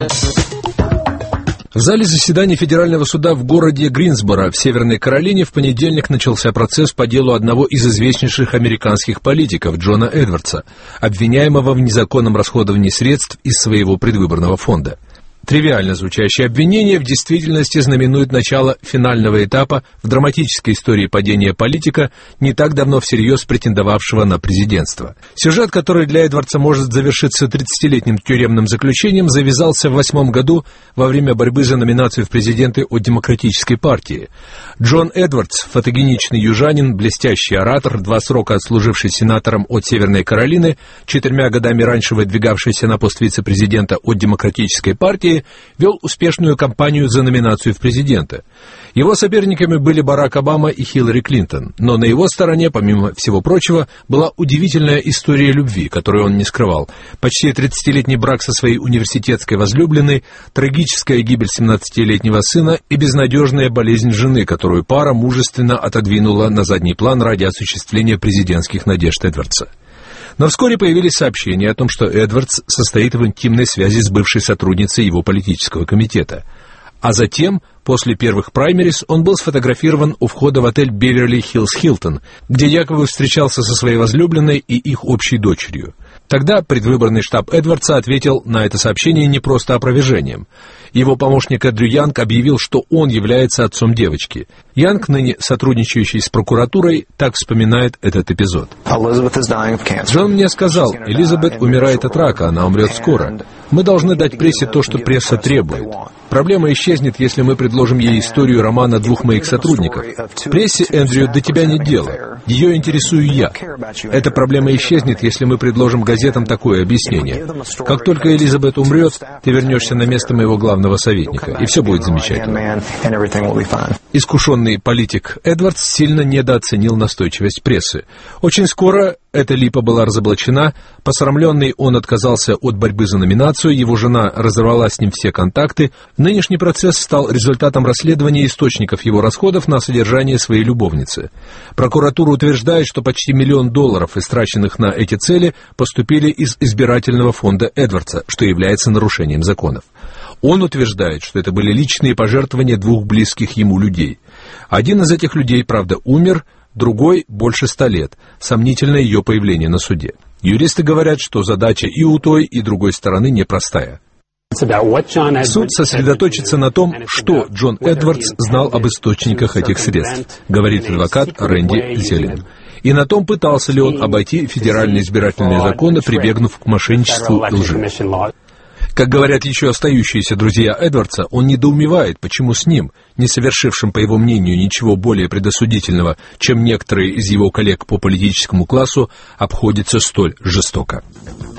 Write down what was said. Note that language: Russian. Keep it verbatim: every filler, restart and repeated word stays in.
В зале заседаний Федерального суда в городе Гринсборо в Северной Каролине в понедельник начался процесс по делу одного из известнейших американских политиков Джона Эдвардса, обвиняемого в незаконном расходовании средств из своего предвыборного фонда. Тривиально звучащее обвинение в действительности знаменует начало финального этапа в драматической истории падения политика, не так давно всерьез претендовавшего на президентство. Сюжет, который для Эдвардса может завершиться тридцатилетним тюремным заключением, завязался в восьмом году во время борьбы за номинацию в президенты от Демократической партии. Джон Эдвардс, фотогеничный южанин, блестящий оратор, два срока отслуживший сенатором от Северной Каролины, четырьмя годами раньше выдвигавшийся на пост вице-президента от Демократической партии, вел успешную кампанию за номинацию в президенты. Его соперниками были Барак Обама и Хиллари Клинтон, но на его стороне, помимо всего прочего, была удивительная история любви, которую он не скрывал. Почти тридцатилетний брак со своей университетской возлюбленной, трагическая гибель семнадцатилетнего сына и безнадежная болезнь жены, которую пара мужественно отодвинула на задний план ради осуществления президентских надежд Эдвардса. Но вскоре появились сообщения о том, что Эдвардс состоит в интимной связи с бывшей сотрудницей его политического комитета. А затем, после первых праймерис, он был сфотографирован у входа в отель Беверли-Хиллз Хилтон, где якобы встречался со своей возлюбленной и их общей дочерью. Тогда предвыборный штаб Эдвардса ответил на это сообщение не просто опровержением. Его помощник Эндрю Янг объявил, что он является отцом девочки. Янг, ныне сотрудничающий с прокуратурой, так вспоминает этот эпизод. «Джон мне сказал, Элизабет умирает от рака, она умрет скоро. Мы должны дать прессе то, что пресса требует. Проблема исчезнет, если мы предложим ей историю романа двух моих сотрудников. Прессе, Эндрю, до тебя нет дела. Ее интересую я. Эта проблема исчезнет, если мы предложим газетам такое объяснение. Как только Элизабет умрет, ты вернешься на место моего главного советника, и все будет замечательно». Искушенный политик Эдвардс сильно недооценил настойчивость прессы. Очень скоро эта липа была разоблачена. Посрамленный, он отказался от борьбы за номинацию, его жена разорвала с ним все контакты. Нынешний процесс стал результатом расследования источников его расходов на содержание своей любовницы. Прокуратура утверждает, что почти миллион долларов, истраченных на эти цели, поступили из избирательного фонда Эдвардса, что является нарушением законов. Он утверждает, что это были личные пожертвования двух близких ему людей. Один из этих людей, правда, умер, другой больше ста лет. Сомнительно ее появление на суде. Юристы говорят, что задача и у той, и другой стороны непростая. Суд сосредоточится на том, что Джон Эдвардс знал об источниках этих средств, говорит адвокат Рэнди Зелин. И на том, пытался ли он обойти федеральные избирательные законы, прибегнув к мошенничеству и лжи. Как говорят еще остающиеся друзья Эдвардса, он недоумевает, почему с ним, не совершившим, по его мнению, ничего более предосудительного, чем некоторые из его коллег по политическому классу, обходится столь жестоко.